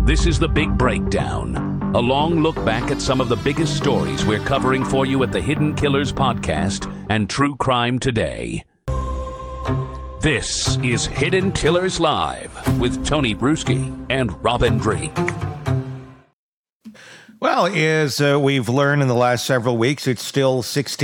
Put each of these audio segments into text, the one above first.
This is The Big Breakdown, a long look back at some of the biggest stories we're covering for you at the Hidden Killers Podcast and True Crime Today. This is Hidden Killers Live with Tony Bruschi and Robin Drake. Well, as we've learned in the last several weeks, it's still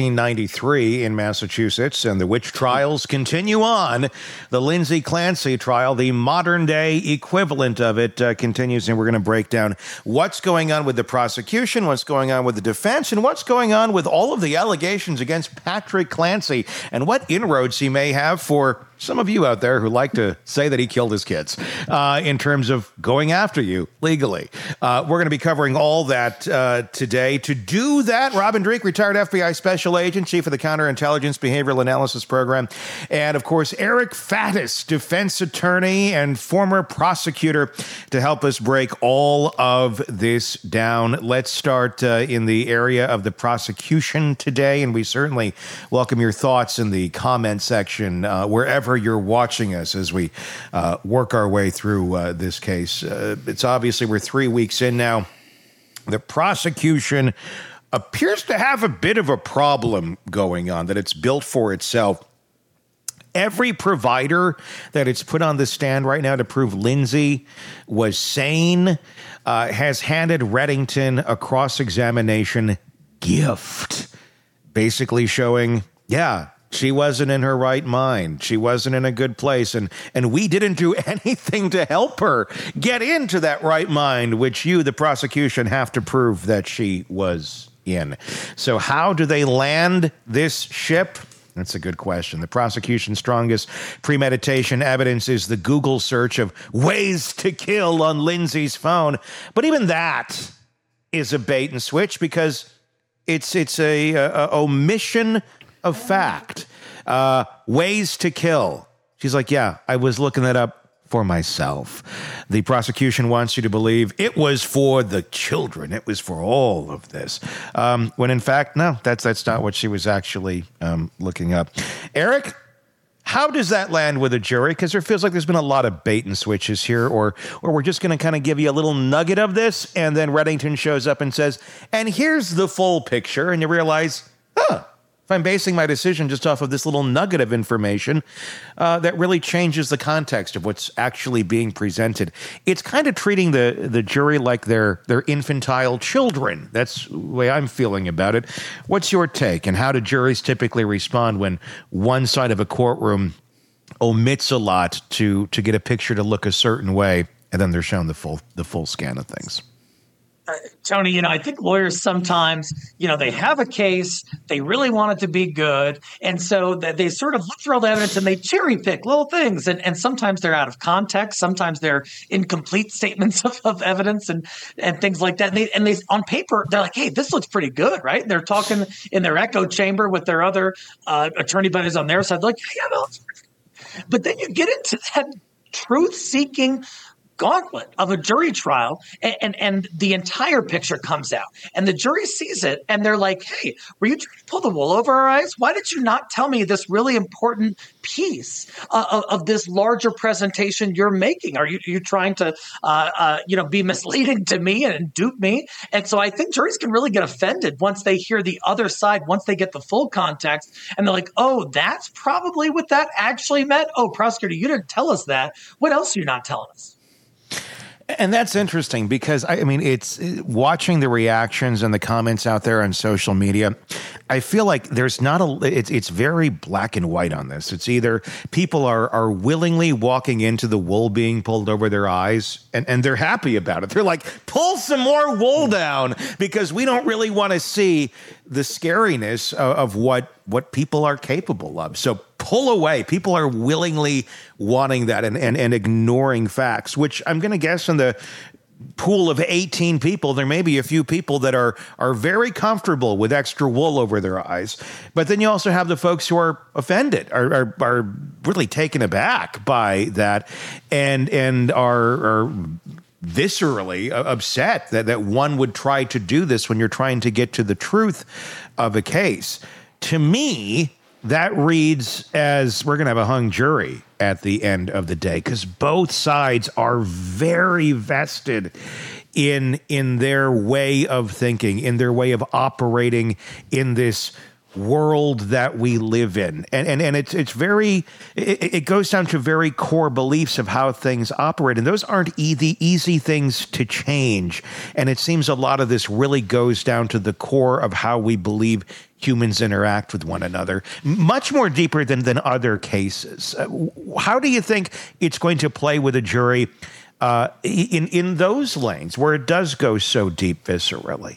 1693 in Massachusetts, and the witch trials continue on. The Lindsay Clancy trial, the modern-day equivalent of it, continues, and we're going to break down what's going on with the prosecution, what's going on with the defense, and what's going on with all of the allegations against Patrick Clancy, and what inroads he may have for some of you out there who like to say that he killed his kids in terms of going after you legally. We're going to be covering all that today. To do that, Robin Drake, retired FBI special agent, chief of the Counterintelligence Behavioral Analysis Program, and, of course, Eric Faddis, defense attorney and former prosecutor, to help us break all of this down. Let's start in the area of the prosecution today, and we certainly welcome your thoughts in the comment section wherever you're watching us as we work our way through this case. It's obviously we're 3 weeks in now. The prosecution appears to have a bit of a problem going on that it's built for itself. Every provider that it's put on the stand right now to prove Lindsay was sane has handed Reddington a cross-examination gift, basically showing, she wasn't in her right mind. She wasn't in a good place. And we didn't do anything to help her get into that right mind, which you, the prosecution, have to prove that she was in. So how do they land this ship? That's a good question. The prosecution's strongest premeditation evidence is the Google search of ways to kill on Lindsay's phone. But even that is a bait and switch because it's a omission of fact. Ways to kill. She's like, I was looking that up for myself. The prosecution wants you to believe it was for the children. It was for all of this. When in fact, no, that's not what she was actually looking up. Eric, how does that land with a jury? Because there feels like there's been a lot of bait and switches here, or we're just going to kind of give you a little nugget of this, and then Reddington shows up and says, and here's the full picture, and you realize, if I'm basing my decision just off of this little nugget of information, that really changes the context of what's actually being presented. It's kind of treating the jury like they're infantile children. That's the way I'm feeling about it. What's your take, and how do juries typically respond when one side of a courtroom omits a lot to get a picture to look a certain way, and then they're shown the full scan of things? Tony, I think lawyers sometimes, they have a case, they really want it to be good, and so they sort of look through all the evidence and they cherry pick little things, and sometimes they're out of context, sometimes they're incomplete statements of evidence and things like that. And they on paper, they're like, hey, this looks pretty good, right? And they're talking in their echo chamber with their other attorney buddies on their side, like, but then you get into that truth-seeking gauntlet of a jury trial, and the entire picture comes out, and the jury sees it, and they're like, hey, were you trying to pull the wool over our eyes? Why did you not tell me this really important piece of this larger presentation you're making? Are you trying to be misleading to me and dupe me? And so I think juries can really get offended once they hear the other side, once they get the full context, and they're like, oh, that's probably what that actually meant? Oh, prosecutor, you didn't tell us that. What else are you not telling us? And that's interesting because, it's watching the reactions and the comments out there on social media. I feel like there's it's very black and white on this. It's either people are willingly walking into the wool being pulled over their eyes and they're happy about it. They're like, pull some more wool down because we don't really want to see the scariness of what people are capable of. So pull away. People are willingly wanting that and ignoring facts, which I'm going to guess in the pool of 18 people, there may be a few people that are very comfortable with extra wool over their eyes. But then you also have the folks who are offended, are really taken aback by that and are viscerally upset that one would try to do this when you're trying to get to the truth of a case. To me, that reads as we're going to have a hung jury at the end of the day, because both sides are very vested in their way of thinking, in their way of operating in this world that we live in. And it's very, it goes down to very core beliefs of how things operate. And those aren't easy things to change. And it seems a lot of this really goes down to the core of how we believe humans interact with one another, much more deeper than other cases. How do you think it's going to play with a jury in those lanes where it does go so deep viscerally?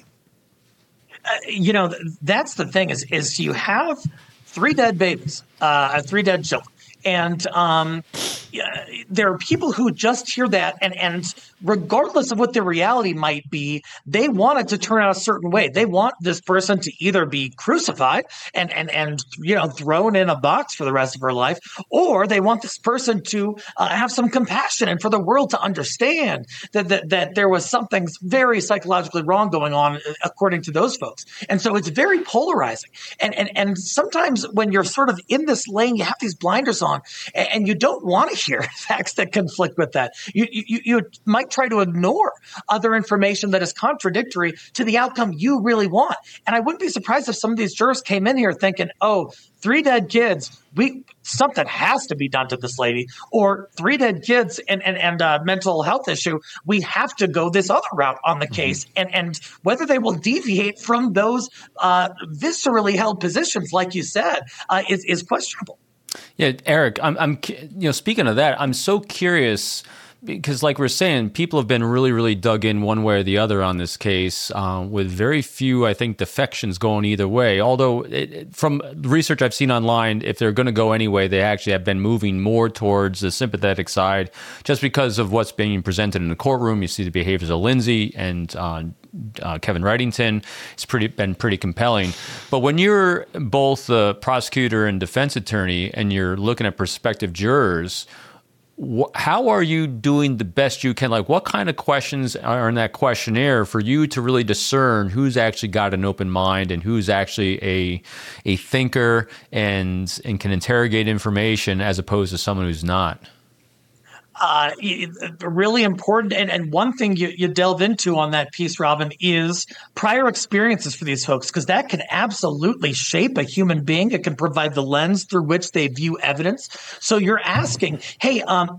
That's the thing is you have 3 dead babies, 3 dead children. And there are people who just hear that, and regardless of what their reality might be, they want it to turn out a certain way. They want this person to either be crucified and thrown in a box for the rest of her life, or they want this person to have some compassion and for the world to understand that there was something very psychologically wrong going on, according to those folks. And so it's very polarizing. And sometimes when you're sort of in this lane, you have these blinders on, and you don't want to hear facts that conflict with that. You might try to ignore other information that is contradictory to the outcome you really want. And I wouldn't be surprised if some of these jurors came in here thinking, 3 dead kids, something has to be done to this lady, or 3 dead kids and a mental health issue. We have to go this other route on the case. And whether they will deviate from those viscerally held positions, like you said, is questionable. Yeah, Eric, I'm speaking of that, I'm so curious because, like we're saying, people have been really, really dug in one way or the other on this case, with very few, I think, defections going either way. Although, from research I've seen online, if they're going to go anyway, they actually have been moving more towards the sympathetic side, just because of what's being presented in the courtroom. You see the behaviors of Lindsay and Kevin Wrightington. It's been pretty compelling. But when you're both the prosecutor and defense attorney, and you're looking at prospective jurors, how are you doing the best you can? Like, what kind of questions are in that questionnaire for you to really discern who's actually got an open mind and who's actually a thinker and can interrogate information as opposed to someone who's not? Really important. And one thing you delve into on that piece, Robin, is prior experiences for these folks, because that can absolutely shape a human being. It can provide the lens through which they view evidence. So you're asking, hey,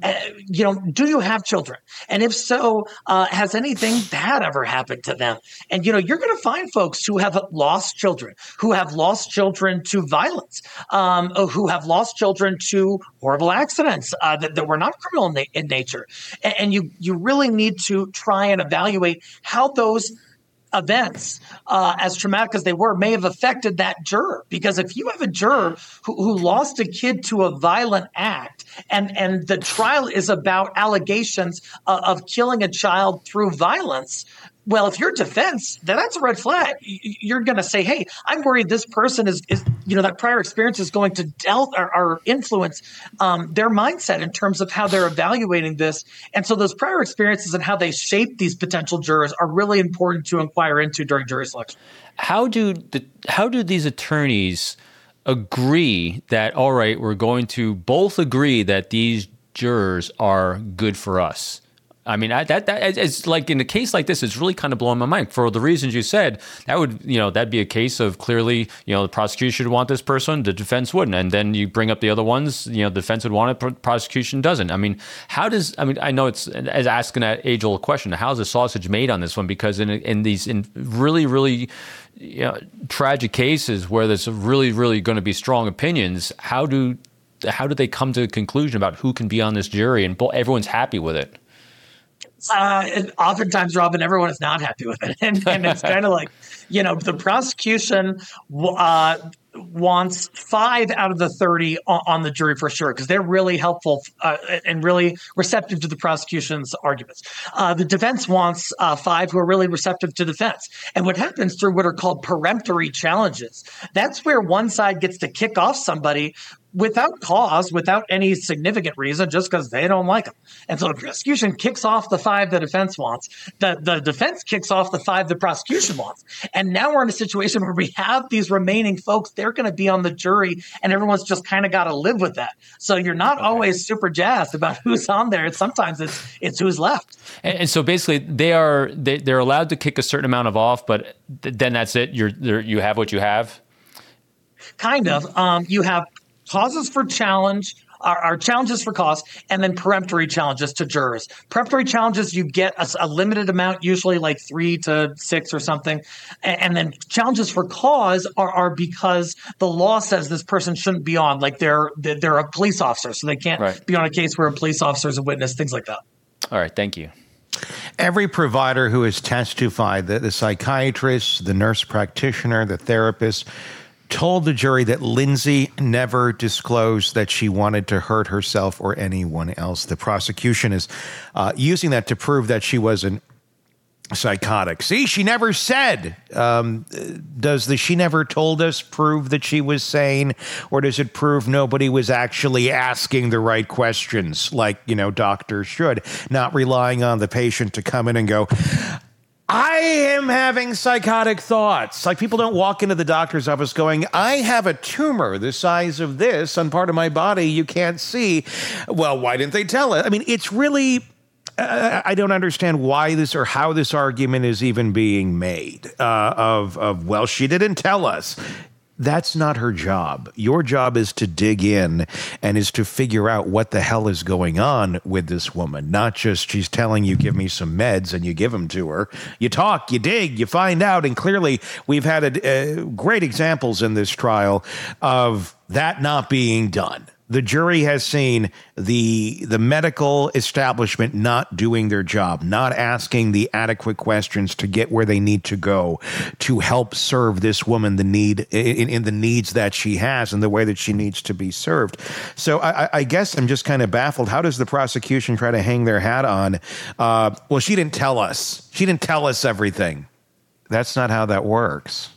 do you have children? And if so, has anything bad ever happened to them? And, you're going to find folks who have lost children, who have lost children to violence, who have lost children to horrible accidents that were not criminal in nature. And you really need to try and evaluate how those events, as traumatic as they were, may have affected that juror. Because if you have a juror who lost a kid to a violent act, and the trial is about allegations of killing a child through violence, well, if you're defense, then that's a red flag. You're going to say, hey, I'm worried this person is that prior experience is going to or influence their mindset in terms of how they're evaluating this. And so those prior experiences and how they shape these potential jurors are really important to inquire into during jury selection. How do these attorneys agree that, all right, we're going to both agree that these jurors are good for us? I mean, that it's like in a case like this, it's really kind of blowing my mind for the reasons you said. That'd be a case of clearly, the prosecution would want this person, the defense wouldn't. And then you bring up the other ones, the defense would want it, prosecution doesn't. I mean, I know it's as asking that age-old question, how's the sausage made on this one? Because in really, really tragic cases where there's really, really going to be strong opinions, how do they come to a conclusion about who can be on this jury and everyone's happy with it? Oftentimes, Robin, everyone is not happy with it. And it's kind of like, the prosecution wants 5 out of the 30 on the jury for sure, because they're really helpful and really receptive to the prosecution's arguments. The defense wants 5 who are really receptive to defense. And what happens through what are called peremptory challenges, that's where one side gets to kick off somebody without cause, without any significant reason, just because they don't like them. And so the prosecution kicks off the 5 the defense wants. The defense kicks off the 5 the prosecution wants. And now we're in a situation where we have these remaining folks. They're going to be on the jury, and everyone's just kind of got to live with that. So you're not always super jazzed about who's on there. Sometimes it's who's left. And so basically, they're allowed to kick a certain amount of off, but then that's it. You have what you have. Kind of. You have causes for challenge, are challenges for cause, and then peremptory challenges to jurors. Peremptory challenges, you get a limited amount, usually like 3 to 6 or something. And then challenges for cause are because the law says this person shouldn't be on, like they're a police officer, so they can't be on a case where a police officer is a witness, things like that. All right, thank you. Every provider who has testified, the psychiatrist, the nurse practitioner, the therapist, told the jury that Lindsay never disclosed that she wanted to hurt herself or anyone else. The prosecution is using that to prove that she wasn't psychotic. See, she never said. Does the "she never told us" prove that she was sane, or does it prove nobody was actually asking the right questions, like, doctors should, not relying on the patient to come in and go, I am having psychotic thoughts. Like, people don't walk into the doctor's office going, I have a tumor the size of this on part of my body you can't see. Well, why didn't they tell it? I mean, it's really, I don't understand why this or how this argument is even being made well, she didn't tell us. That's not her job. Your job is to dig in and is to figure out what the hell is going on with this woman. Not just she's telling you, give me some meds, and you give them to her. You talk, you dig, you find out. And clearly we've had great examples in this trial of that not being done. The jury has seen the medical establishment not doing their job, not asking the adequate questions to get where they need to go to help serve this woman the need in the needs that she has and the way that she needs to be served. So I guess I'm just kind of baffled. How does the prosecution try to hang their hat on? Well, she didn't tell us. She didn't tell us everything. That's not how that works.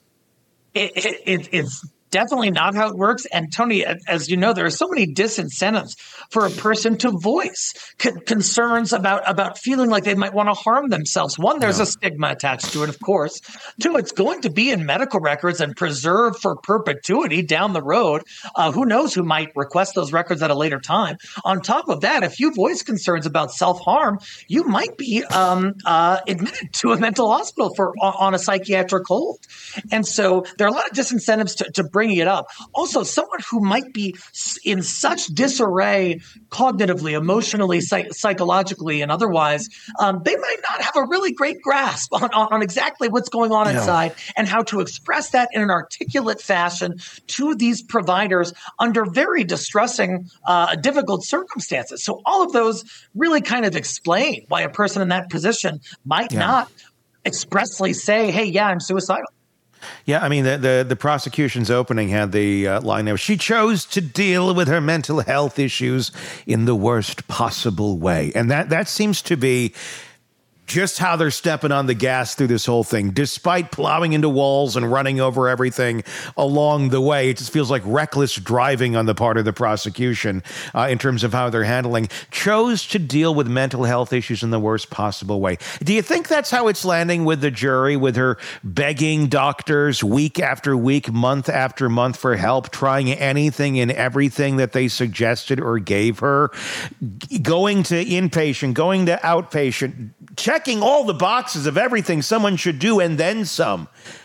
It's definitely not how it works. And Tony, as you know, there are so many disincentives for a person to voice concerns about feeling like they might want to harm themselves. One, there's a stigma attached to it, of course. 2, it's going to be in medical records and preserved for perpetuity down the road. Who knows who might request those records at a later time. On top of that, if you voice concerns about self-harm, you might be admitted to a mental hospital on a psychiatric hold. And so there are a lot of disincentives to bringing it up. Also, someone who might be in such disarray cognitively, emotionally, psychologically, and otherwise, they might not have a really great grasp on exactly what's going on inside and how to express that in an articulate fashion to these providers under very distressing, difficult circumstances. So all of those really kind of explain why a person in that position might not expressly say, hey, yeah, I'm suicidal. Yeah, I mean, the prosecution's opening had the line of, she chose to deal with her mental health issues in the worst possible way. And that seems to be just how they're stepping on the gas through this whole thing, despite plowing into walls and running over everything along the way. It just feels like reckless driving on the part of the prosecution in terms of how they're handling. Chose to deal with mental health issues in the worst possible way. Do you think that's how it's landing with the jury, with her begging doctors week after week, month after month for help, trying anything and everything that they suggested or gave her, going to inpatient, going to outpatient, checking all the boxes of everything someone should do and then some?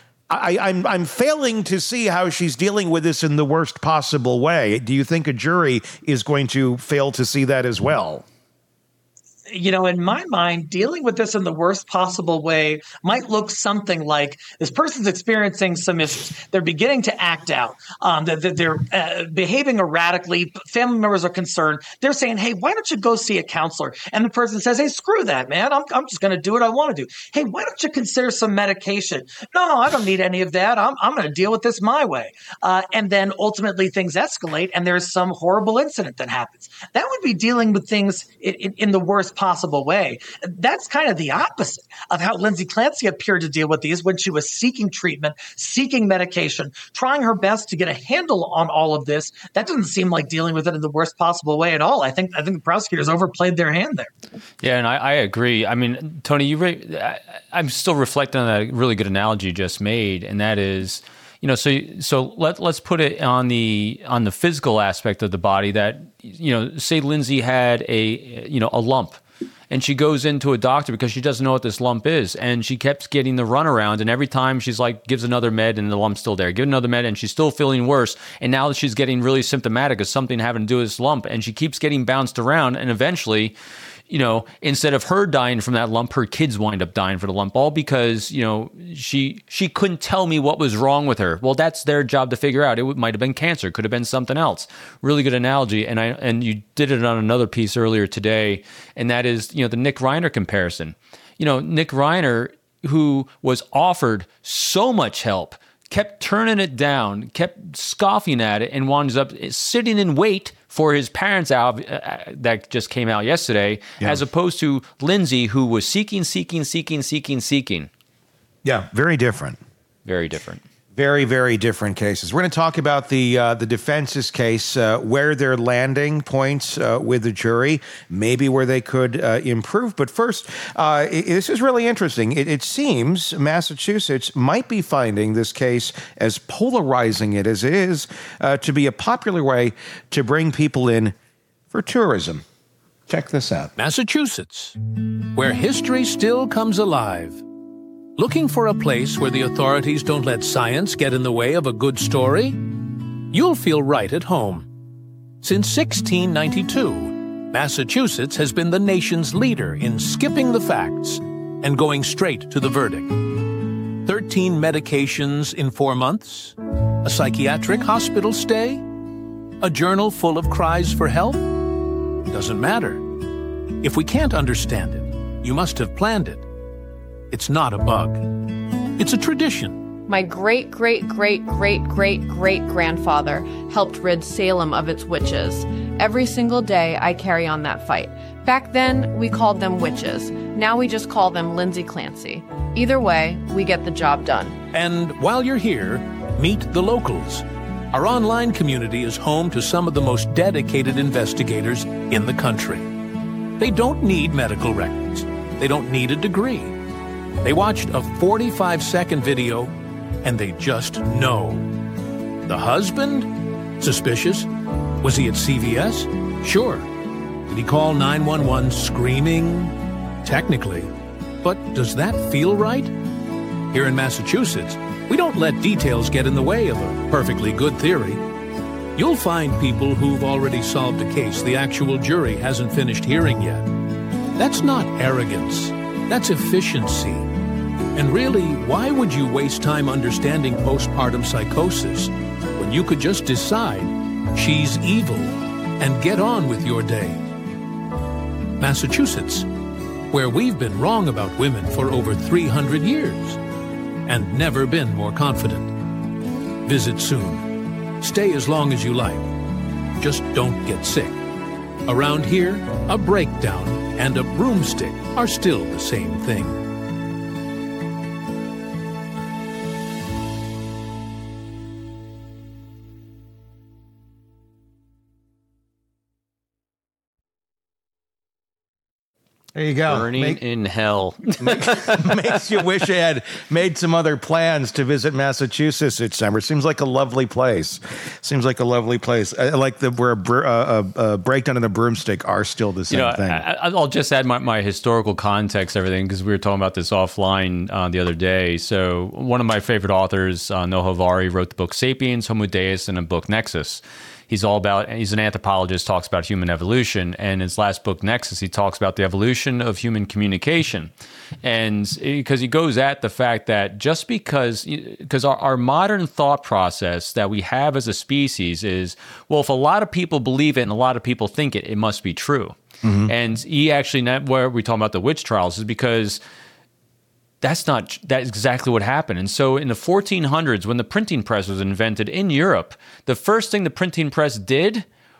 I'm failing to see how she's dealing with this in the worst possible way. Do you think a jury is going to fail to see that as well? You know, in my mind, dealing with this in the worst possible way might look something like this person's experiencing some issues. They're beginning to act out. They're behaving erratically. Family members are concerned. They're saying, hey, why don't you go see a counselor? And the person says, hey, screw that, man. I'm just going to do what I want to do. Hey, why don't you consider some medication? No, I don't need any of that. I'm going to deal with this my way. And then ultimately things escalate and there's some horrible incident that happens. That would be dealing with things in the worst possible way. That's kind of the opposite of how Lindsay Clancy appeared to deal with these when she was seeking treatment, seeking medication, trying her best to get a handle on all of this. That doesn't seem like dealing with it in the worst possible way at all. I think the prosecutors overplayed their hand there. Yeah, and I agree. I mean, Tony, I'm still reflecting on that really good analogy you just made, and that is, so let's put it on the physical aspect of the body. That, say Lindsay had a lump, and she goes into a doctor because she doesn't know what this lump is, and she kept getting the runaround, and every time she's like, gives another med and the lump's still there, give another med and she's still feeling worse, and now she's getting really symptomatic of something having to do with this lump, and she keeps getting bounced around, and eventually, instead of her dying from that lump, her kids wind up dying for the lump, all because, she couldn't tell me what was wrong with her. Well, that's their job to figure out. It might have been cancer, could have been something else. Really good analogy. And you did it on another piece earlier today, and that is, the Nick Reiner comparison. Nick Reiner, who was offered so much help, kept turning it down, kept scoffing at it, and winds up sitting in wait for his parents' album that just came out yesterday, as opposed to Lindsay, who was seeking. Yeah, very different. Very different. Very, very different cases. We're going to talk about the defense's case, where they're landing points with the jury, maybe where they could improve. But first, this is really interesting. It seems Massachusetts might be finding this case, as polarizing it as it is, to be a popular way to bring people in for tourism. Check this out. Massachusetts, where history still comes alive. Looking for a place where the authorities don't let science get in the way of a good story? You'll feel right at home. Since 1692, Massachusetts has been the nation's leader in skipping the facts and going straight to the verdict. 13 medications in 4 months? A psychiatric hospital stay? A journal full of cries for help? Doesn't matter. If we can't understand it, you must have planned it. It's not a bug. It's a tradition. My great-great-great-great-great-grandfather helped rid Salem of its witches. Every single day I carry on that fight. Back then, we called them witches. Now we just call them Lindsay Clancy. Either way, we get the job done. And while you're here, meet the locals. Our online community is home to some of the most dedicated investigators in the country. They don't need medical records. They don't need a degree. They watched a 45-second video, and they just know. The husband? Suspicious. Was he at CVS? Sure. Did he call 911 screaming? Technically. But does that feel right? Here in Massachusetts, we don't let details get in the way of a perfectly good theory. You'll find people who've already solved a case the actual jury hasn't finished hearing yet. That's not arrogance. That's efficiency. And really, why would you waste time understanding postpartum psychosis when you could just decide she's evil and get on with your day? Massachusetts, where we've been wrong about women for over 300 years and never been more confident. Visit soon. Stay as long as you like. Just don't get sick. Around here, a breakdown and a broomstick are still the same thing. There you go. Burning in hell. Makes you wish you had made some other plans to visit Massachusetts this summer. Seems like a lovely place. I like where a breakdown and a broomstick are still the same thing. I'll just add my historical context, everything, because we were talking about this offline the other day. So one of my favorite authors, Noah Harari, wrote the book Sapiens, Homo Deus, and a book Nexus. He's an anthropologist, talks about human evolution. And his last book, Nexus, he talks about the evolution of human communication. And because he goes at the fact that just because our modern thought process that we have as a species is, well, if a lot of people believe it and a lot of people think it, it must be true. Mm-hmm. And he actually, where we talk about the witch trials, is because that's exactly what happened. And so in the 1400s, when the printing press was invented in Europe, the first thing the printing press did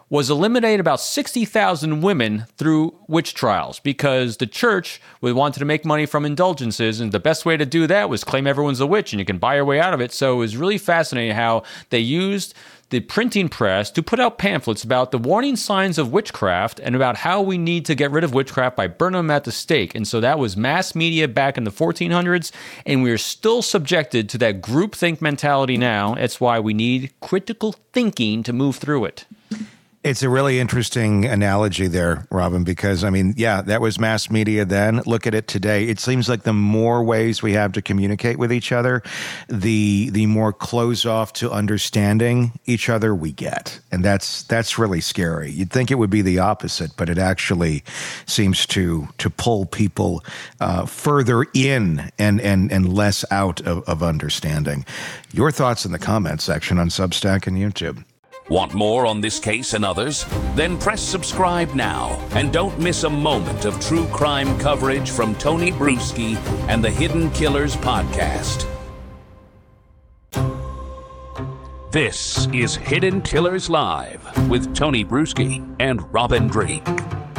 was eliminate about 60,000 women through witch trials because the church wanted to make money from indulgences, and the best way to do that was claim everyone's a witch and you can buy your way out of it. So it was really fascinating how they used the printing press to put out pamphlets about the warning signs of witchcraft and about how we need to get rid of witchcraft by burning them at the stake. And so that was mass media back in the 1400s, and we are still subjected to that groupthink mentality now. It's why we need critical thinking to move through it. It's a really interesting analogy there, Robin, because, I mean, yeah, that was mass media then. Look at it today. It seems like the more ways we have to communicate with each other, the more close off to understanding each other we get. And that's really scary. You'd think it would be the opposite, but it actually seems to pull people further in and less out of understanding. Your thoughts in the comments section on Substack and YouTube. Want more on this case and others? Then press subscribe now and don't miss a moment of true crime coverage from Tony Bruschi and the Hidden Killers podcast. This is Hidden Killers Live with Tony Bruschi and Robin Drake.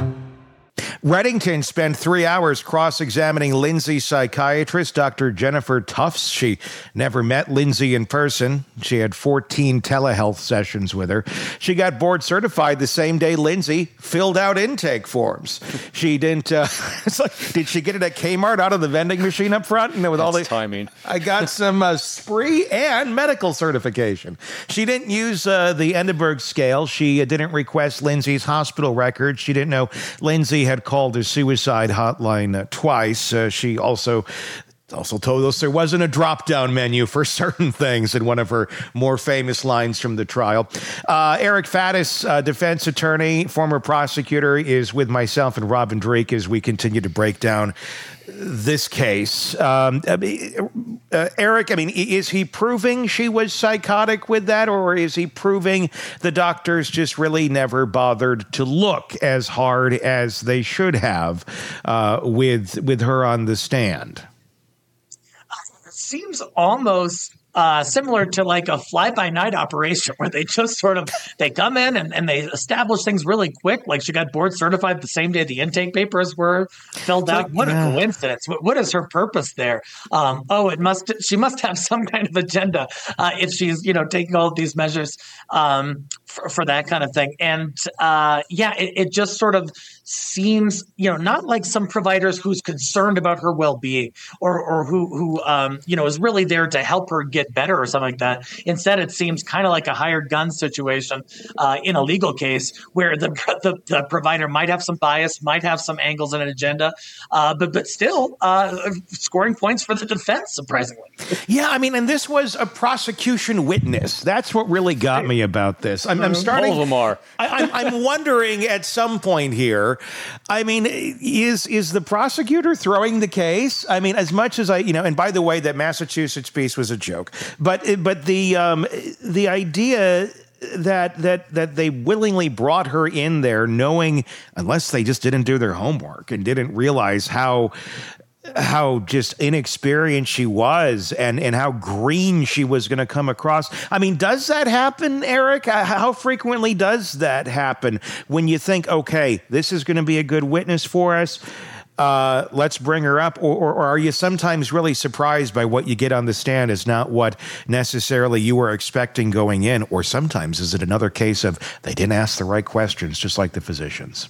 Reddington spent 3 hours cross-examining Lindsay's psychiatrist, Dr. Jennifer Tufts. She never met Lindsay in person. She had 14 telehealth sessions with her. She got board certified the same day Lindsay filled out intake forms. She didn't, it's like, did she get it at Kmart out of the vending machine up front? And with all the timing. I got some spree and medical certification. She didn't use the Edinburgh scale. She didn't request Lindsay's hospital records. She didn't know Lindsay had called a suicide hotline twice. She also told us there wasn't a drop-down menu for certain things in one of her more famous lines from the trial. Eric Faddis, defense attorney, former prosecutor, is with myself and Robin Drake as we continue to break down this case. Eric, I mean, is he proving she was psychotic with that, or is he proving the doctors just really never bothered to look as hard as they should have with her on the stand? It seems almost similar to like a fly-by-night operation where they just sort of, they come in and they establish things really quick. Like she got board certified the same day the intake papers were filled out. What a coincidence. What is her purpose there? She must have some kind of agenda if she's, taking all of these measures for that kind of thing. And it just sort of seems, not like some providers who's concerned about her well-being or who is really there to help her get better or something like that. Instead, it seems kind of like a hired gun situation in a legal case where the provider might have some bias, might have some angles and an agenda, but still scoring points for the defense, surprisingly. Yeah, I mean, and this was a prosecution witness. That's what really got me about this. I'm starting. All of them are. I'm wondering at some point here. I mean, is the prosecutor throwing the case? I mean, as much as and by the way, that Massachusetts piece was a joke, but the idea that they willingly brought her in there, knowing, unless they just didn't do their homework and didn't realize how just inexperienced she was and how green she was going to come across. I mean, does that happen, Eric? How frequently does that happen when you think, okay, this is going to be a good witness for us? Let's bring her up. Or are you sometimes really surprised by what you get on the stand is not what necessarily you were expecting going in? Or sometimes is it another case of they didn't ask the right questions, just like the physicians?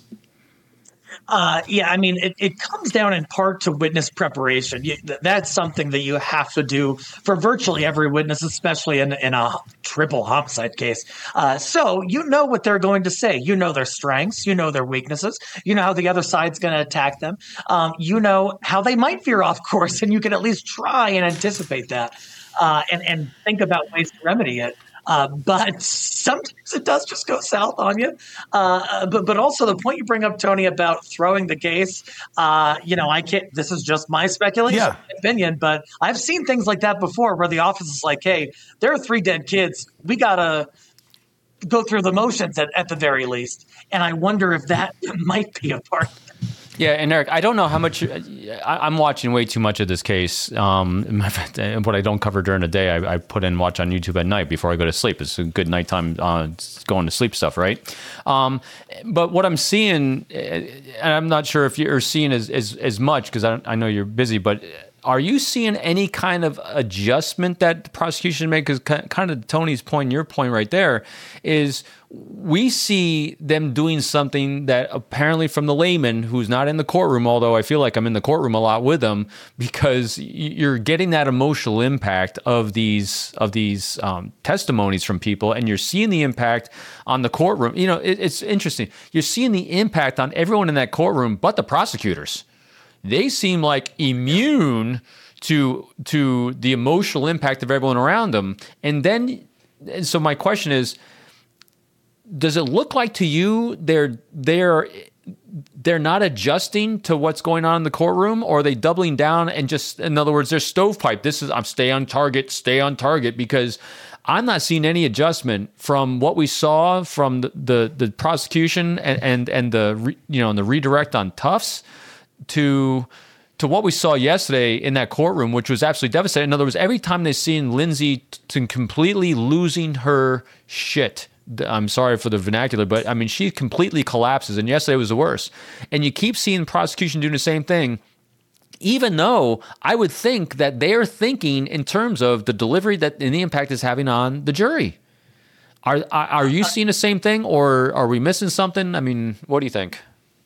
I mean, it comes down in part to witness preparation. That's something that you have to do for virtually every witness, especially in a triple homicide case. So you know what they're going to say. You know their strengths. You know their weaknesses. You know how the other side's going to attack them. You know how they might veer off course, and you can at least try and anticipate that and think about ways to remedy it. But sometimes it does just go south on you. But also the point you bring up, Tony, about throwing the case, I can't, this is just my speculation, my opinion, but I've seen things like that before where the office is like, hey, there are 3 dead kids. We got to go through the motions at the very least. And I wonder if that might be a part of it. Yeah, and Eric, I don't know how much I'm watching way too much of this case. What I don't cover during the day, I put in watch on YouTube at night before I go to sleep. It's a good nighttime going to sleep stuff, right? But what I'm seeing, and I'm not sure if you're seeing as much because I know you're busy, but are you seeing any kind of adjustment that the prosecution made? Because kind of Tony's point, your point right there, is we see them doing something that apparently from the layman who's not in the courtroom, although I feel like I'm in the courtroom a lot with them, because you're getting that emotional impact of these testimonies from people, and you're seeing the impact on the courtroom. It's interesting. You're seeing the impact on everyone in that courtroom but the prosecutors. They seem like immune to the emotional impact of everyone around them. And so my question is, does it look like to you they're not adjusting to what's going on in the courtroom, or are they doubling down and just, in other words, they're stovepipe? I'm stay on target, because I'm not seeing any adjustment from what we saw from the prosecution and the redirect on Tufts to what we saw yesterday in that courtroom, which was absolutely devastating. In other words, every time they've seen Lindsay completely losing her shit, I'm sorry for the vernacular, but I mean, she completely collapses, and yesterday was the worst. And you keep seeing the prosecution doing the same thing, even though I would think that they're thinking in terms of the delivery and the impact it's having on the jury. Are you seeing the same thing, or are we missing something? I mean, what do you think?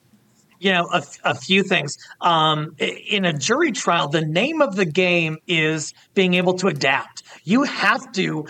A few things. In a jury trial, the name of the game is being able to adapt. You have to,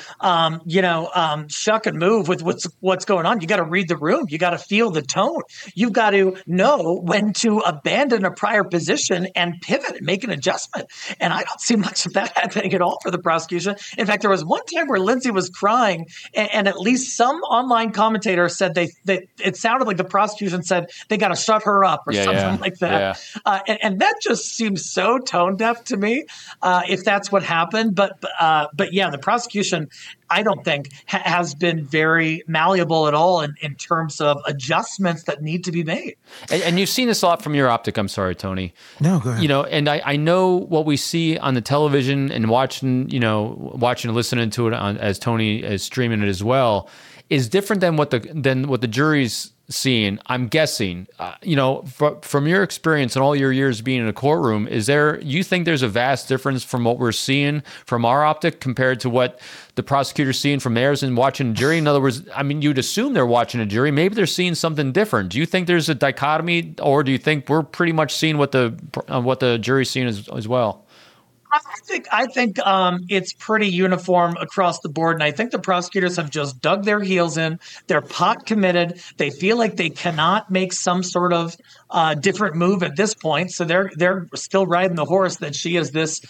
shuck and move with what's going on. You got to read the room. You got to feel the tone. You've got to know when to abandon a prior position and pivot and make an adjustment. And I don't see much of that happening at all for the prosecution. In fact, there was one time where Lindsay was crying, and at least some online commentator said it sounded like the prosecution said they got to shut her up or something like that. Yeah. And that just seems so tone deaf to me, if that's what happened. But yeah, the prosecution, I don't think, has been very malleable at all in terms of adjustments that need to be made. And you've seen this a lot from your optic. I'm sorry, Tony. No, go ahead. And I know what we see on the television and watching and listening to it as Tony is streaming it as well is different than what the jury's seeing. I'm guessing, from your experience and all your years being in a courtroom, you think there's a vast difference from what we're seeing from our optic compared to what the prosecutor's seeing from theirs and watching a jury? In other words, I mean, you'd assume they're watching a jury. Maybe they're seeing something different. Do you think there's a dichotomy, or do you think we're pretty much seeing what the jury's seeing as well? I think it's pretty uniform across the board, and I think the prosecutors have just dug their heels in. They're pot committed. They feel like they cannot make some sort of different move at this point, so they're still riding the horse that she is this,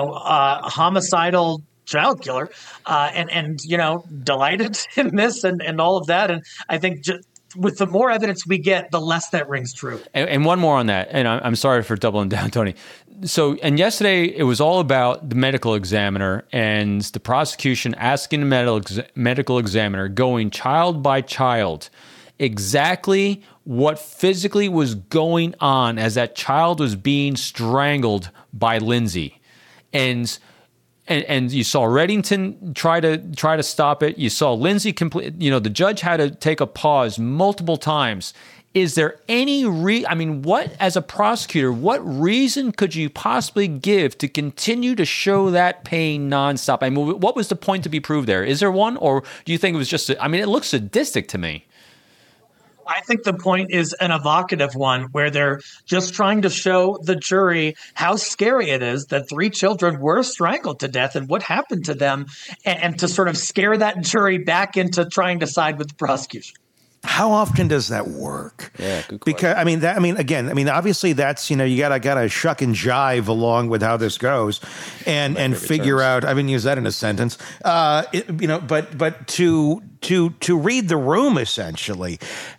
homicidal child killer, and delighted in this and all of that. And I think with the more evidence we get, the less that rings true. And one more on that, and I'm sorry for doubling down, Tony. So, and yesterday it was all about the medical examiner and the prosecution asking the medical examiner, going child by child, exactly what physically was going on as that child was being strangled by Lindsay. And you saw Reddington try to stop it. You saw Lindsay the judge had to take a pause multiple times. Is there any as a prosecutor, what reason could you possibly give to continue to show that pain nonstop? I mean, what was the point to be proved there? Is there one, or do you think it was just, it looks sadistic to me. I think the point is an evocative one where they're just trying to show the jury how scary it is that 3 children were strangled to death and what happened to them, and to sort of scare that jury back into trying to side with the prosecution. How often does that work? Yeah, good question. Because obviously that's, you gotta shuck and jive along with how this goes, and figure out. I haven't used that in a sentence. But to read the room essentially.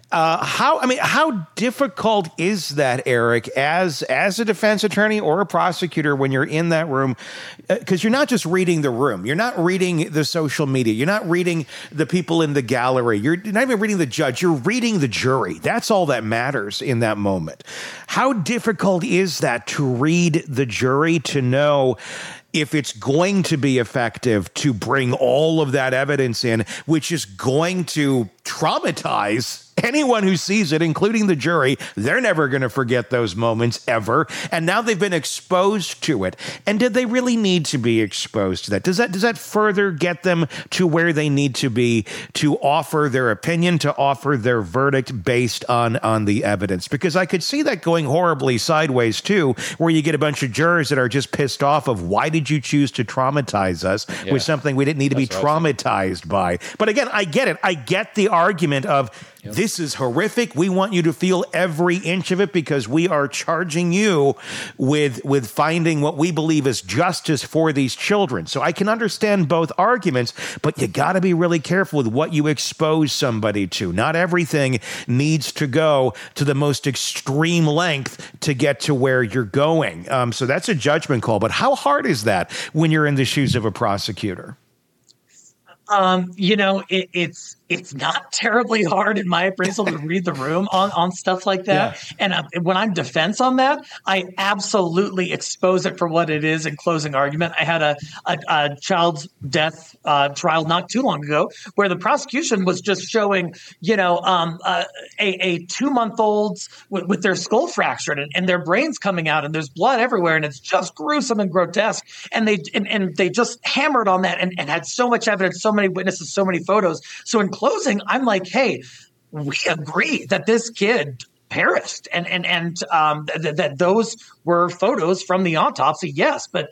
How difficult is that, Eric, as a defense attorney or a prosecutor when you're in that room? Because you're not just reading the room. You're not reading the social media. You're not reading the people in the gallery. You're not even reading the judge. You're reading the jury. That's all that matters in that moment. How difficult is that to read the jury, to know if it's going to be effective to bring all of that evidence in, which is going to traumatize anyone who sees it, including the jury? They're never going to forget those moments ever. And now they've been exposed to it. And did they really need to be exposed to that? Does that further get them to where they need to be to offer their opinion, to offer their verdict based on the evidence? Because I could see that going horribly sideways too, where you get a bunch of jurors that are just pissed off of, why did you choose to traumatize us with something we didn't need to be traumatized by? But again, I get it. I get the argument of, this is horrific. We want you to feel every inch of it because we are charging you with finding what we believe is justice for these children. So I can understand both arguments, but you got to be really careful with what you expose somebody to. Not everything needs to go to the most extreme length to get to where you're going. So that's a judgment call. But how hard is that when you're in the shoes of a prosecutor? It's not terribly hard, in my appraisal, to read the room on stuff like that. Yeah. And when I'm defense on that, I absolutely expose it for what it is in closing argument. I had a child's death trial not too long ago where the prosecution was just showing, a 2-month-old with their skull fractured and their brains coming out and there's blood everywhere and it's just gruesome and grotesque. And they just hammered on that and had so much evidence, so many witnesses, so many photos. So in closing, I'm like, hey, we agree that this kid perished and that those were photos from the autopsy. Yes, but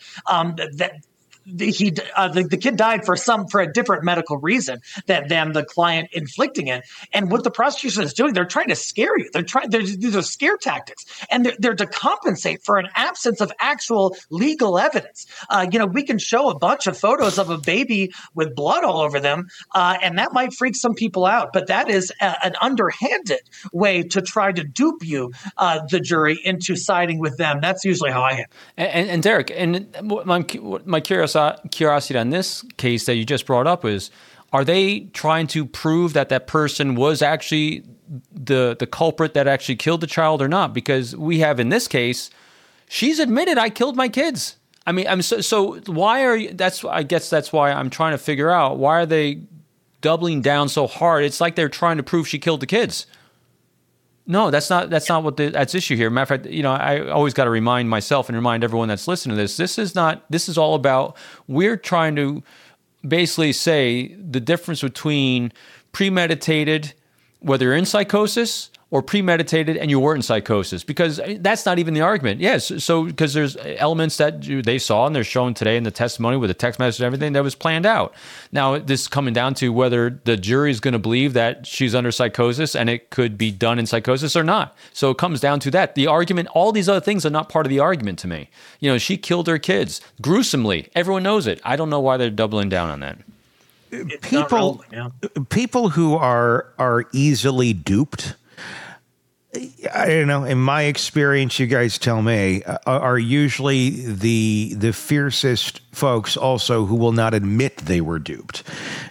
the kid died for a different medical reason than the client inflicting it. And what the prosecution is doing, they're trying to scare you. These are scare tactics, and they're to compensate for an absence of actual legal evidence. We can show a bunch of photos of a baby with blood all over them, and that might freak some people out. But that is an underhanded way to try to dupe you, the jury, into siding with them. That's usually how I am. And Derek, and my curiosity on this case that you just brought up is, are they trying to prove that person was actually the culprit that actually killed the child or not? Because we have in this case, she's admitted, I killed my kids. I mean, so why are you? I guess that's why I'm trying to figure out, why are they doubling down so hard? It's like they're trying to prove she killed the kids. No, that's not what that's issue here. Matter of fact, I always got to remind myself and remind everyone that's listening to this. This is all about, we're trying to basically say the difference between premeditated, whether you're in psychosis, or premeditated and you were in psychosis, because that's not even the argument. Yes, so because there's elements that they saw and they're shown today in the testimony with the text message and everything that was planned out. Now, this is coming down to whether the jury is going to believe that she's under psychosis and it could be done in psychosis or not. So it comes down to that. The argument, all these other things are not part of the argument to me. She killed her kids gruesomely. Everyone knows it. I don't know why they're doubling down on that. People who are easily duped, I don't know, in my experience, you guys tell me, are usually the fiercest folks also who will not admit they were duped.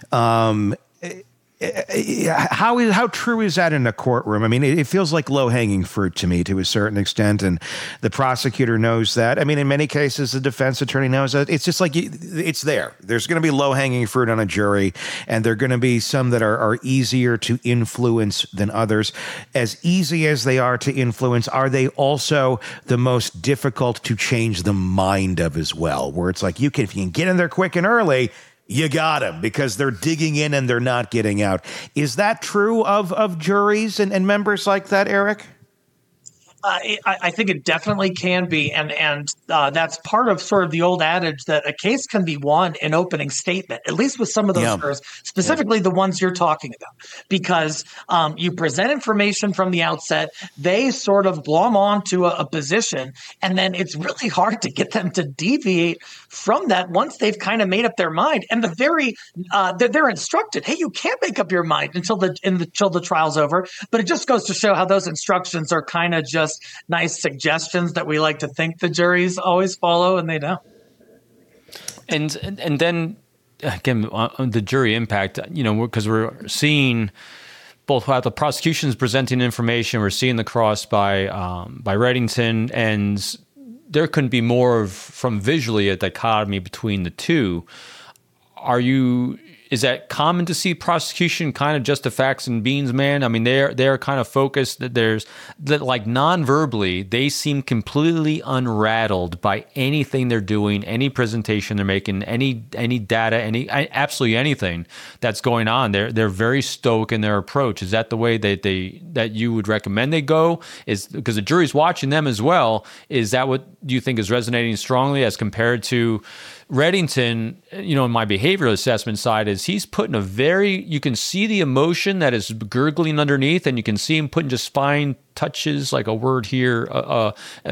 How true is that in a courtroom? I mean, it feels like low-hanging fruit to me to a certain extent, and the prosecutor knows that. I mean, in many cases, the defense attorney knows that. It's just like it's there. There's going to be low-hanging fruit on a jury, and there are going to be some that are easier to influence than others. As easy as they are to influence, are they also the most difficult to change the mind of as well? Where it's like, if you can get in there quick and early, you got them, because they're digging in and they're not getting out. Is that true of juries and members like that, Eric? I think it definitely can be, and that's part of sort of the old adage that a case can be won in opening statement, at least with some of those jurors, specifically the ones you're talking about, because you present information from the outset, they sort of glom on to a position, and then it's really hard to get them to deviate from that once they've kind of made up their mind. And they're instructed, hey, you can't make up your mind until the trial's over. But it just goes to show how those instructions are kind of just nice suggestions that we like to think the juries always follow, and they don't. And then again, on the jury impact, because we're seeing both how the prosecution's presenting information, we're seeing the cross by Reddington, and there couldn't be more from visually a dichotomy between the two. Is that common to see prosecution kind of just the facts and beans, man? I mean, they're kind of focused that like non-verbally, they seem completely unrattled by anything they're doing, any presentation they're making, any data, absolutely anything that's going on. They're very stoic in their approach. Is that the way that you would recommend they go? Is because the jury's watching them as well. Is that what you think is resonating strongly as compared to Reddington, in my behavioral assessment side, is he's putting you can see the emotion that is gurgling underneath, and you can see him putting just fine touches, like a word here, a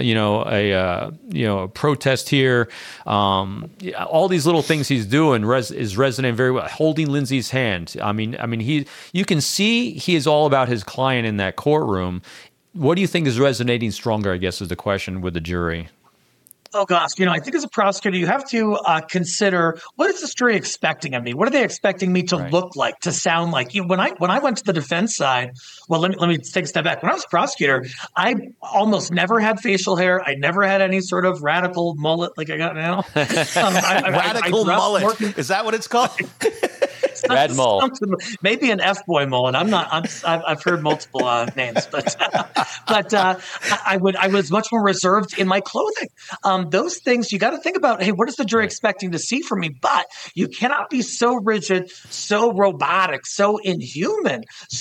protest here. All these little things he's doing is resonating very well. Holding Lindsay's hand. I mean, you can see he is all about his client in that courtroom. What do you think is resonating stronger, I guess, is the question with the jury? Oh, gosh. I think as a prosecutor, you have to consider, what is this jury expecting of me? What are they expecting me to look like, to sound like? When I went to the defense side, well, let me take a step back. When I was a prosecutor, I almost never had facial hair. I never had any sort of radical mullet like I got now. Radical mullet. Is that what it's called? Rad mull. Maybe an F-boy mullet. I've heard multiple names, but I was much more reserved in my clothing. Those things you got to think about. Hey, what is the jury expecting to see from me? But you cannot be so rigid, so robotic, so inhuman,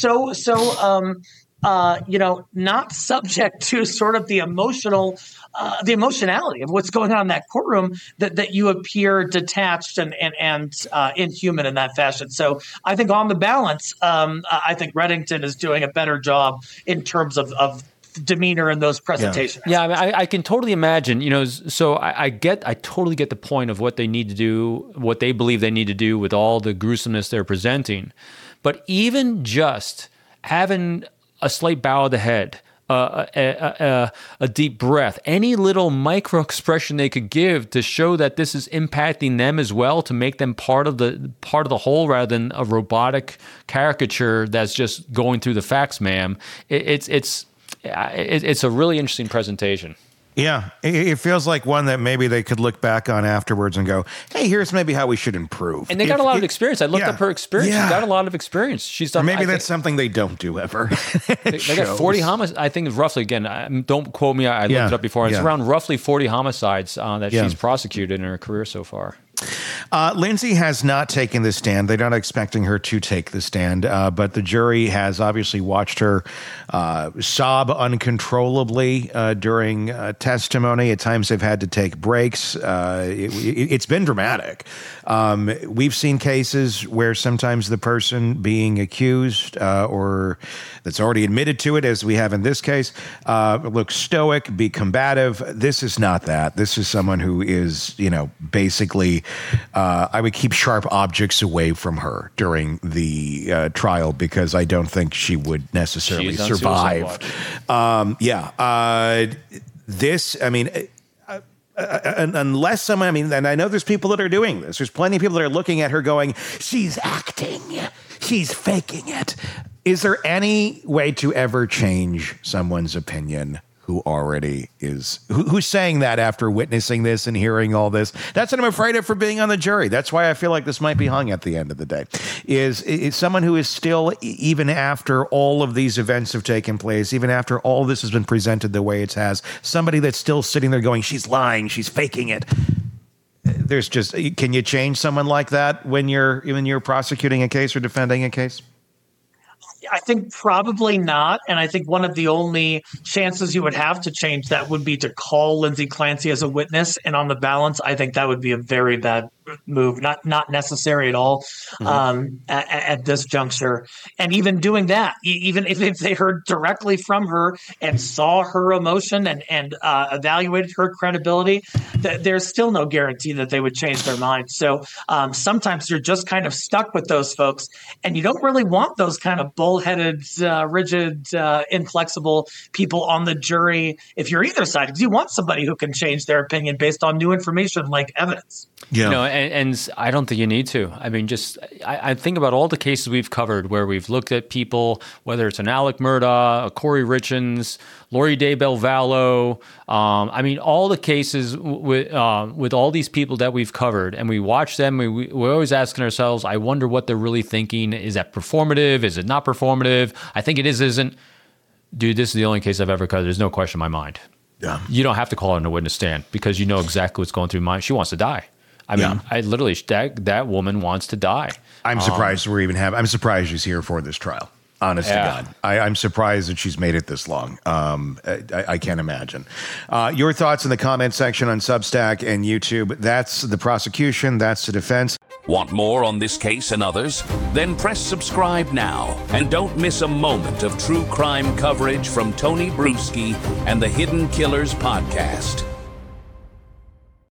not subject to sort of the emotionality of what's going on in that courtroom, that you appear detached and inhuman in that fashion. So I think on the balance, I think Reddington is doing a better job in terms of demeanor in those presentations. Yeah, I mean, I can totally imagine, so I totally get the point of what they need to do, what they believe they need to do with all the gruesomeness they're presenting. But even just having a slight bow of the head, a deep breath, any little micro expression they could give to show that this is impacting them as well, to make them part of the whole rather than a robotic caricature that's just going through the facts, ma'am. It's a really interesting presentation. Yeah, it feels like one that maybe they could look back on afterwards and go, hey, here's maybe how we should improve. And they got a lot of experience. I looked up her experience. Yeah. She's got a lot of experience. She's done. Or maybe that's something they don't do ever. They got 40 homicides. I think roughly, again, don't quote me. I looked it up before. It's around roughly 40 homicides that she's prosecuted in her career so far. Lindsay has not taken the stand. They're not expecting her to take the stand, but the jury has obviously watched her sob uncontrollably during testimony. At times they've had to take breaks. It's been dramatic. We've seen cases where sometimes the person being accused or that's already admitted to it, as we have in this case, looks stoic, be combative. This is not that. This is someone who is, basically, I would keep sharp objects away from her during the trial because I don't think she would necessarily survive. This, unless someone, and I know there's people that are doing this. There's plenty of people that are looking at her going, she's acting, she's faking it. Is there any way to ever change someone's opinion who already is, who's saying that after witnessing this and hearing all this? That's what I'm afraid of for being on the jury. That's why I feel like this might be hung at the end of the day, is someone who is still, even after all of these events have taken place, even after all this has been presented the way it has, somebody that's still sitting there going, she's lying, she's faking it. There's just, can you change someone like that when you're prosecuting a case or defending a case? I think probably not. And I think one of the only chances you would have to change that would be to call Lindsay Clancy as a witness. And on the balance, I think that would be a very bad move, not necessary at all at this juncture. And even doing that, even if they heard directly from her and saw her emotion and evaluated her credibility, there's still no guarantee that they would change their mind. So sometimes you're just kind of stuck with those folks, and you don't really want those kind of bullheaded, rigid, inflexible people on the jury if you're either side, because you want somebody who can change their opinion based on new information like evidence. Yeah. You know, and I don't think you need to. I mean, just I think about all the cases we've covered where we've looked at people, whether it's an Alec Murdaugh, a Corey Richins, Lori Daybell Vallow. I mean, all the cases with all these people that we've covered, and we watch them. We're always asking ourselves, I wonder what they're really thinking. Is that performative? Is it not performative? I think it is, isn't. Dude, this is the only case I've ever covered. There's no question in my mind. Yeah. You don't have to call her in a witness stand because you know exactly what's going through her mind. She wants to die. I mean, I literally, that woman wants to die. I'm surprised I'm surprised she's here for this trial. Honest to God. I'm surprised that she's made it this long. I can't imagine. Your thoughts in the comment section on Substack and YouTube. That's the prosecution. That's the defense. Want more on this case and others? Then press subscribe now and don't miss a moment of true crime coverage from Tony Bruschi and the Hidden Killers podcast.